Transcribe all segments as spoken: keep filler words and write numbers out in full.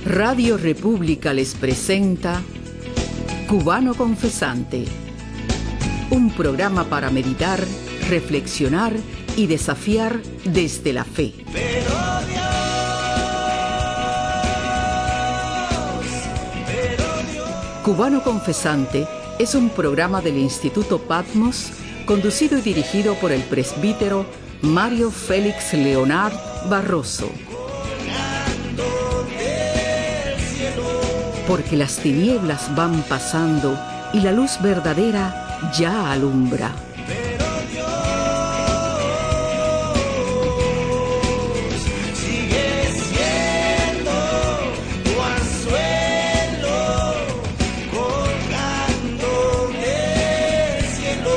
Radio República les presenta Cubano Confesante, un programa para meditar, reflexionar y desafiar desde la fe. Pero Dios, pero Dios. Cubano Confesante es un programa del Instituto Patmos, conducido y dirigido por el presbítero Mario Félix Leonard Barroso. Porque las tinieblas van pasando y la luz verdadera ya alumbra. Pero Dios sigue siendo tu anzuelo colgando del cielo.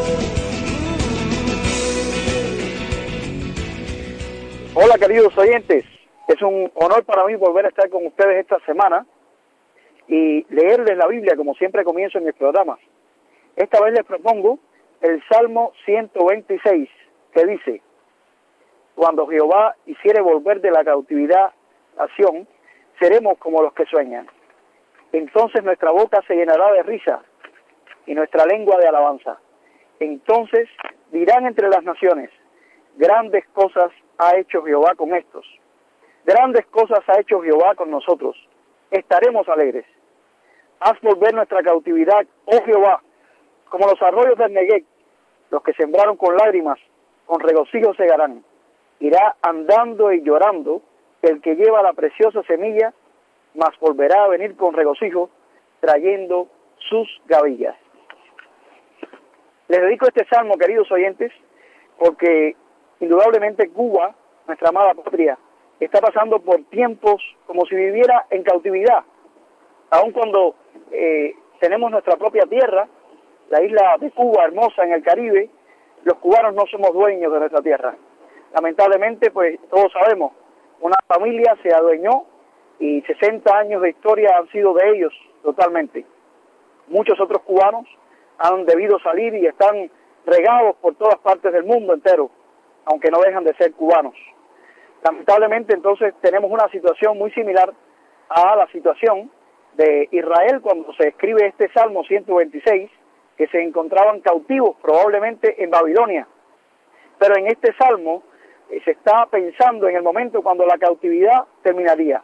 Hola queridos oyentes, es un honor para mí volver a estar con ustedes esta semana y leerles la Biblia como siempre comienzo en el programa. Esta vez les propongo el Salmo ciento veintiséis, que dice: cuando Jehová hiciere volver de la cautividad a Sión, seremos como los que sueñan. Entonces nuestra boca se llenará de risa y nuestra lengua de alabanza. Entonces dirán entre las naciones: grandes cosas ha hecho Jehová con estos. Grandes cosas ha hecho Jehová con nosotros. Estaremos alegres. Haz volver nuestra cautividad, oh Jehová, como los arroyos del Negueb. Los que sembraron con lágrimas, con regocijo segarán. Irá andando y llorando el que lleva la preciosa semilla, mas volverá a venir con regocijo, trayendo sus gavillas. Les dedico este salmo, queridos oyentes, porque indudablemente Cuba, nuestra amada patria, está pasando por tiempos como si viviera en cautividad. Aun cuando eh, tenemos nuestra propia tierra, la isla de Cuba, hermosa en el Caribe, los cubanos no somos dueños de nuestra tierra. Lamentablemente, pues todos sabemos, una familia se adueñó y sesenta años de historia han sido de ellos totalmente. Muchos otros cubanos han debido salir y están regados por todas partes del mundo entero, aunque no dejan de ser cubanos. Lamentablemente, entonces, tenemos una situación muy similar a la situación de Israel cuando se escribe este Salmo ciento veintiséis, que se encontraban cautivos probablemente en Babilonia. Pero en este Salmo eh, se está pensando en el momento cuando la cautividad terminaría.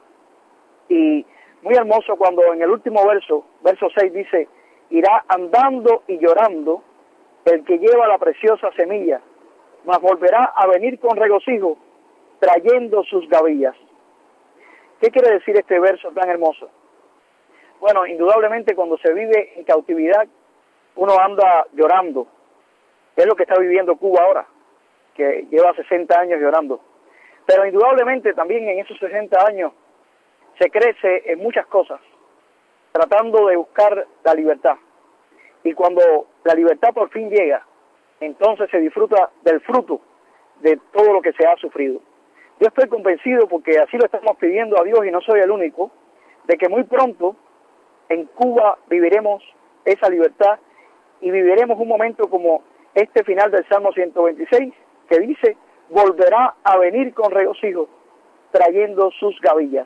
Y muy hermoso cuando en el último verso, verso seis dice: irá andando y llorando el que lleva la preciosa semilla, mas volverá a venir con regocijo, trayendo sus gavillas. ¿Qué quiere decir este verso tan hermoso? Bueno, indudablemente cuando se vive en cautividad, uno anda llorando. Es lo que está viviendo Cuba ahora, que lleva sesenta años llorando. Pero indudablemente también en esos sesenta años se crece en muchas cosas, tratando de buscar la libertad. Y cuando la libertad por fin llega, entonces se disfruta del fruto de todo lo que se ha sufrido. Yo estoy convencido, porque así lo estamos pidiendo a Dios y no soy el único, de que muy pronto en Cuba viviremos esa libertad y viviremos un momento como este final del Salmo ciento veintiséis, que dice: volverá a venir con regocijo, trayendo sus gavillas.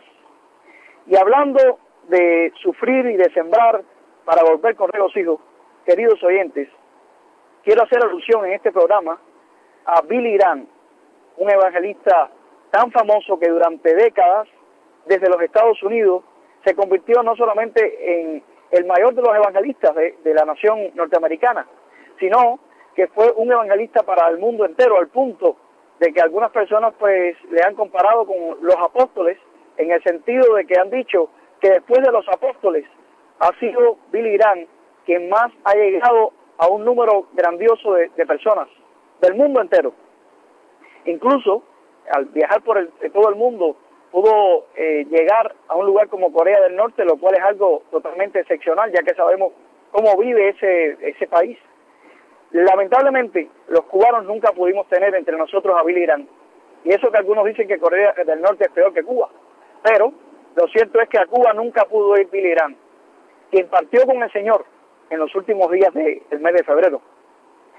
Y hablando de sufrir y de sembrar para volver con regocijo, queridos oyentes, quiero hacer alusión en este programa a Billy Graham, un evangelista tan famoso que durante décadas, desde los Estados Unidos, se convirtió no solamente en el mayor de los evangelistas de, de la nación norteamericana, sino que fue un evangelista para el mundo entero, al punto de que algunas personas pues le han comparado con los apóstoles, en el sentido de que han dicho que después de los apóstoles ha sido Billy Graham quien más ha llegado a un número grandioso de, de personas del mundo entero. Incluso al viajar por el, todo el mundo pudo eh, llegar a un lugar como Corea del Norte, lo cual es algo totalmente excepcional, ya que sabemos cómo vive ese, ese país. Lamentablemente, los cubanos nunca pudimos tener entre nosotros a Billy Graham, y eso que algunos dicen que Corea del Norte es peor que Cuba, pero lo cierto es que a Cuba nunca pudo ir Billy Graham, quien partió con el Señor en los últimos días del mes de febrero.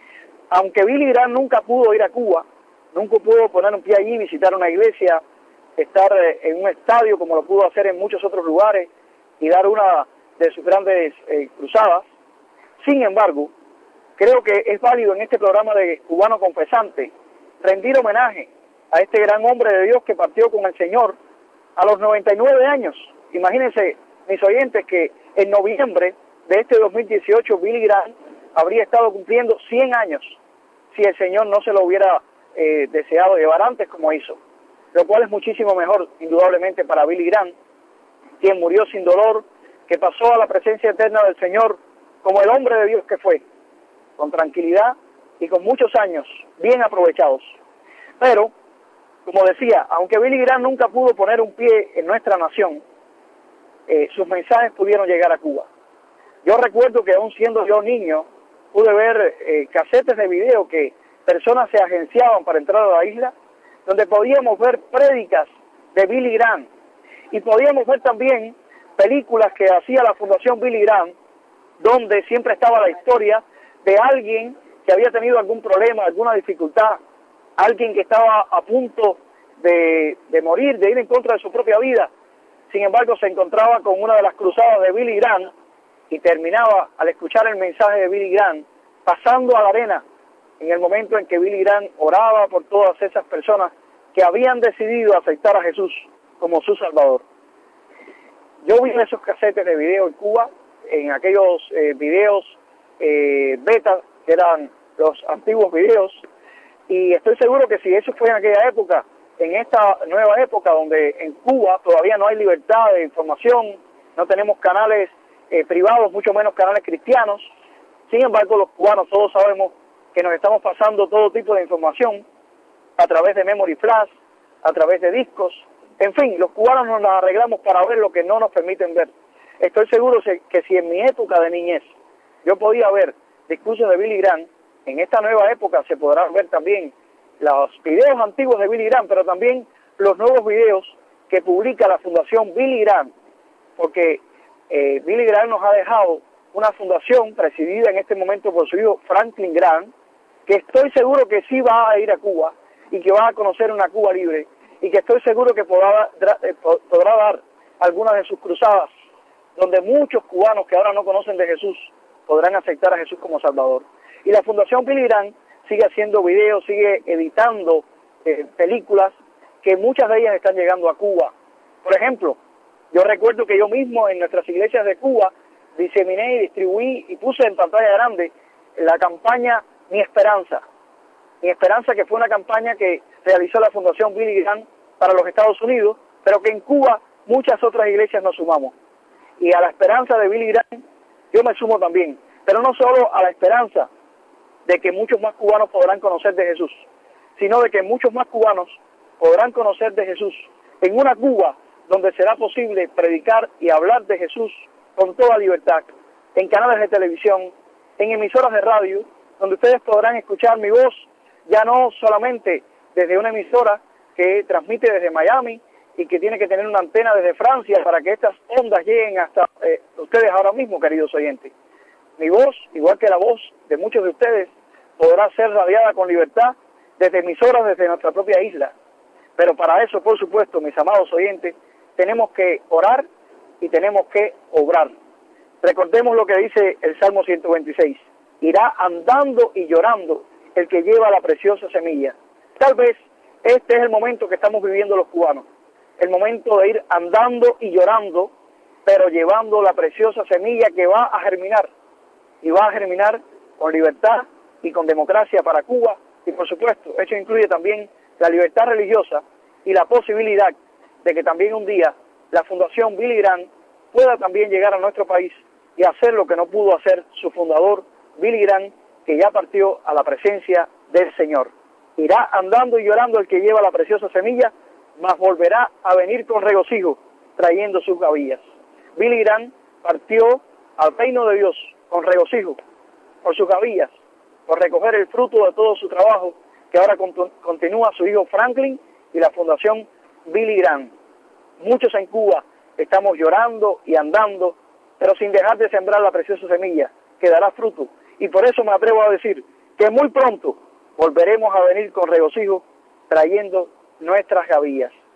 Aunque Billy Graham nunca pudo ir a Cuba, nunca pudo poner un pie allí, visitar una iglesia, estar eh, en un estadio como lo pudo hacer en muchos otros lugares y dar una de sus grandes eh, cruzadas. Sin embargo, creo que es válido en este programa de Cubano Confesante rendir homenaje a este gran hombre de Dios que partió con el Señor a los noventa y nueve años. Imagínense, mis oyentes, que en noviembre de este dos mil dieciocho Billy Graham habría estado cumpliendo cien años si el Señor no se lo hubiera eh, deseado llevar antes como hizo, lo cual es muchísimo mejor, indudablemente, para Billy Graham, quien murió sin dolor, que pasó a la presencia eterna del Señor como el hombre de Dios que fue, con tranquilidad y con muchos años bien aprovechados. Pero, como decía, aunque Billy Graham nunca pudo poner un pie en nuestra nación, eh, sus mensajes pudieron llegar a Cuba. Yo recuerdo que aún siendo yo niño, pude ver eh, casetes de video que personas se agenciaban para entrar a la isla, donde podíamos ver prédicas de Billy Graham, y podíamos ver también películas que hacía la Fundación Billy Graham, donde siempre estaba la historia de alguien que había tenido algún problema, alguna dificultad, alguien que estaba a punto de, de morir, de ir en contra de su propia vida. Sin embargo, se encontraba con una de las cruzadas de Billy Graham y terminaba, al escuchar el mensaje de Billy Graham, pasando a la arena en el momento en que Billy Graham oraba por todas esas personas que habían decidido aceptar a Jesús como su Salvador. Yo vi esos casetes de video en Cuba, en aquellos eh, videos eh, beta, que eran los antiguos videos, y estoy seguro que si eso fue en aquella época, en esta nueva época donde en Cuba todavía no hay libertad de información, no tenemos canales eh, privados, mucho menos canales cristianos, sin embargo los cubanos todos sabemos que nos estamos pasando todo tipo de información a través de memory flash, a través de discos, en fin, los cubanos nos las arreglamos para ver lo que no nos permiten ver. Estoy seguro que si en mi época de niñez yo podía ver discursos de Billy Graham, en esta nueva época se podrán ver también los videos antiguos de Billy Graham, pero también los nuevos videos que publica la Fundación Billy Graham, porque eh, Billy Graham nos ha dejado una fundación presidida en este momento por su hijo Franklin Graham, que estoy seguro que sí va a ir a Cuba y que va a conocer una Cuba libre, y que estoy seguro que podrá, podrá dar algunas de sus cruzadas, donde muchos cubanos que ahora no conocen de Jesús podrán aceptar a Jesús como Salvador. Y la Fundación Billy Graham sigue haciendo videos, sigue editando eh, películas, que muchas de ellas están llegando a Cuba. Por ejemplo, yo recuerdo que yo mismo en nuestras iglesias de Cuba diseminé y distribuí y puse en pantalla grande la campaña Mi Esperanza. Mi Esperanza, que fue una campaña que realizó la Fundación Billy Graham para los Estados Unidos, pero que en Cuba muchas otras iglesias nos sumamos. Y a la esperanza de Billy Graham yo me sumo también, pero no solo a la esperanza de que muchos más cubanos podrán conocer de Jesús, sino de que muchos más cubanos podrán conocer de Jesús en una Cuba donde será posible predicar y hablar de Jesús con toda libertad, en canales de televisión, en emisoras de radio, donde ustedes podrán escuchar mi voz, ya no solamente desde una emisora que transmite desde Miami y que tiene que tener una antena desde Francia para que estas ondas lleguen hasta eh, ustedes ahora mismo, queridos oyentes. Mi voz, igual que la voz de muchos de ustedes, podrá ser radiada con libertad desde emisoras desde nuestra propia isla. Pero para eso, por supuesto, mis amados oyentes, tenemos que orar y tenemos que obrar. Recordemos lo que dice el Salmo ciento veintiséis. Irá andando y llorando el que lleva la preciosa semilla. Tal vez este es el momento que estamos viviendo los cubanos. El momento de ir andando y llorando, pero llevando la preciosa semilla que va a germinar. Y va a germinar con libertad y con democracia para Cuba. Y por supuesto, eso incluye también la libertad religiosa y la posibilidad de que también un día la Fundación Billy Graham pueda también llegar a nuestro país y hacer lo que no pudo hacer su fundador, Billy Graham, que ya partió a la presencia del Señor. Irá andando y llorando el que lleva la preciosa semilla, mas volverá a venir con regocijo, trayendo sus gavillas. Billy Graham partió al reino de Dios con regocijo, por sus gavillas, por recoger el fruto de todo su trabajo, que ahora continúa su hijo Franklin y la Fundación Billy Graham. Muchos en Cuba estamos llorando y andando, pero sin dejar de sembrar la preciosa semilla, que dará fruto. Y por eso me atrevo a decir que muy pronto volveremos a venir con regocijo, trayendo nuestras gavillas.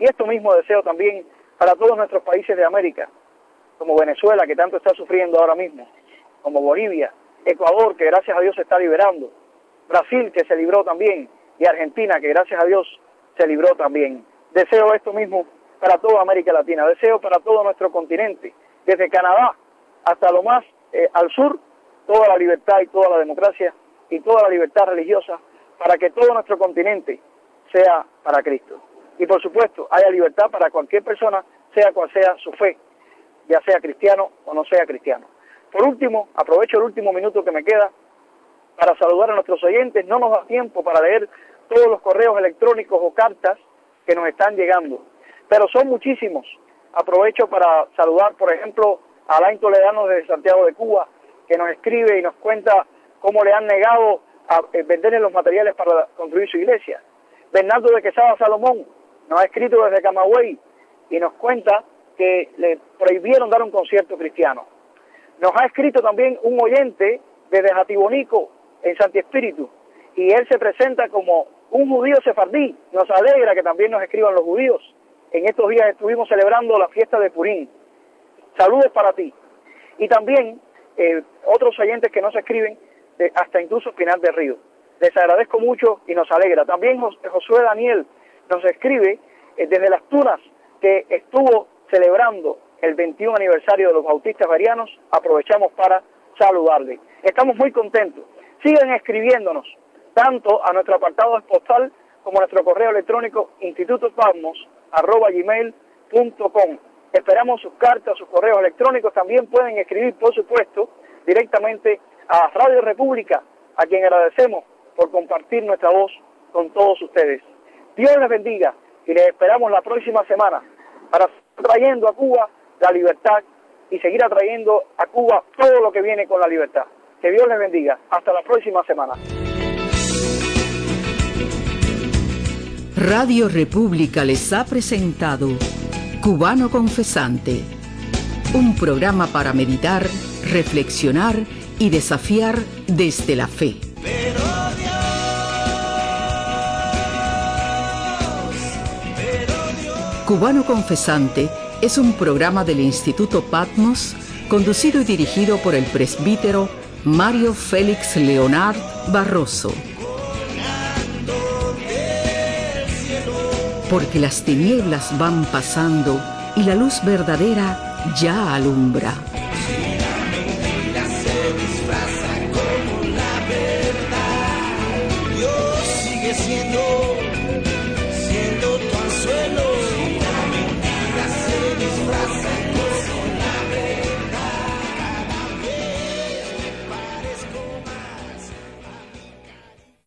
Y esto mismo deseo también para todos nuestros países de América, como Venezuela, que tanto está sufriendo ahora mismo, como Bolivia, Ecuador, que gracias a Dios se está liberando, Brasil, que se libró también, y Argentina, que gracias a Dios se libró también. Deseo esto mismo para toda América Latina, deseo para todo nuestro continente, desde Canadá hasta lo más eh, al sur, toda la libertad y toda la democracia y toda la libertad religiosa, para que todo nuestro continente sea para Cristo. Y por supuesto, haya libertad para cualquier persona, sea cual sea su fe, ya sea cristiano o no sea cristiano. Por último, aprovecho el último minuto que me queda para saludar a nuestros oyentes. No nos da tiempo para leer todos los correos electrónicos o cartas que nos están llegando, pero son muchísimos. Aprovecho para saludar, por ejemplo, a Alain Toledano desde Santiago de Cuba, que nos escribe y nos cuenta cómo le han negado a venderle los materiales para construir su iglesia. Bernardo de Quesada Salomón nos ha escrito desde Camagüey y nos cuenta que le prohibieron dar un concierto cristiano. Nos ha escrito también un oyente desde Jatibonico, en Santi Espíritu, y él se presenta como un judío sefardí. Nos alegra que también nos escriban los judíos. En estos días estuvimos celebrando la fiesta de Purín. Saludos para ti. Y también eh, otros oyentes que nos escriben eh, hasta incluso Pinar del Río. Les agradezco mucho y nos alegra. También Jos- Josué Daniel nos escribe eh, desde Las Tunas, que estuvo celebrando el veintiún aniversario de los bautistas berianos. Aprovechamos para saludarle. Estamos muy contentos. Sigan escribiéndonos, tanto a nuestro apartado postal como a nuestro correo electrónico institutopatmos arroba gmail punto com. Esperamos sus cartas, sus correos electrónicos. También pueden escribir, por supuesto, directamente a Radio República, a quien agradecemos por compartir nuestra voz con todos ustedes. Dios les bendiga y les esperamos la próxima semana para seguir trayendo a Cuba la libertad y seguir atrayendo a Cuba todo lo que viene con la libertad. Que Dios les bendiga. Hasta la próxima semana. Radio República les ha presentado Cubano Confesante, un programa para meditar, reflexionar y desafiar desde la fe. Pero Dios, pero Dios. Cubano Confesante es un programa del Instituto Patmos, conducido y dirigido por el presbítero Mario Félix Leonard Barroso. Porque las tinieblas van pasando y la luz verdadera ya alumbra.